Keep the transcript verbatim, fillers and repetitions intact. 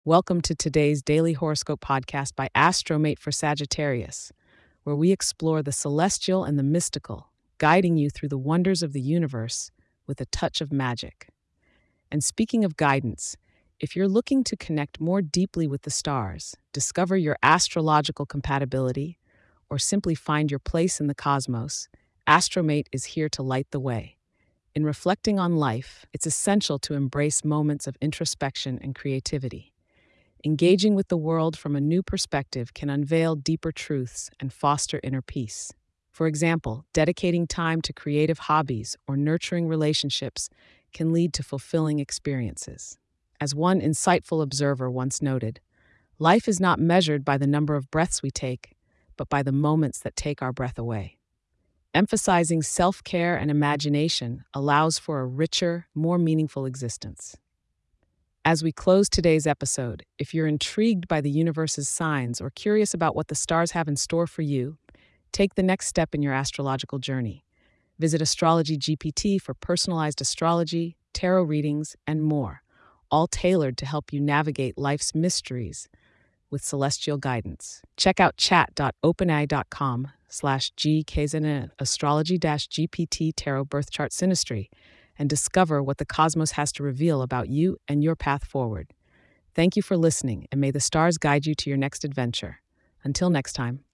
Welcome to today's daily horoscope podcast by Astromate for Sagittarius, where we explore the celestial and the mystical, guiding you through the wonders of the universe with a touch of magic. And speaking of guidance, if you're looking to connect more deeply with the stars, discover your astrological compatibility, or simply find your place in the cosmos, Astromate is here to light the way. In reflecting on life, it's essential to embrace moments of introspection and creativity. Engaging with the world from a new perspective can unveil deeper truths and foster inner peace. For example, dedicating time to creative hobbies or nurturing relationships can lead to fulfilling experiences. As one insightful observer once noted, life is not measured by the number of breaths we take, but by the moments that take our breath away. Emphasizing self-care and imagination allows for a richer, more meaningful existence. As we close today's episode, if you're intrigued by the universe's signs or curious about what the stars have in store for you, take the next step in your astrological journey. Visit Astrology G P T for personalized astrology, tarot readings, and more, all tailored to help you navigate life's mysteries with celestial guidance. Check out chat.openai.com slash gkzn astrology dash GPT tarot birth chart synastry and discover what the cosmos has to reveal about you and your path forward. Thank you for listening, and may the stars guide you to your next adventure. Until next time.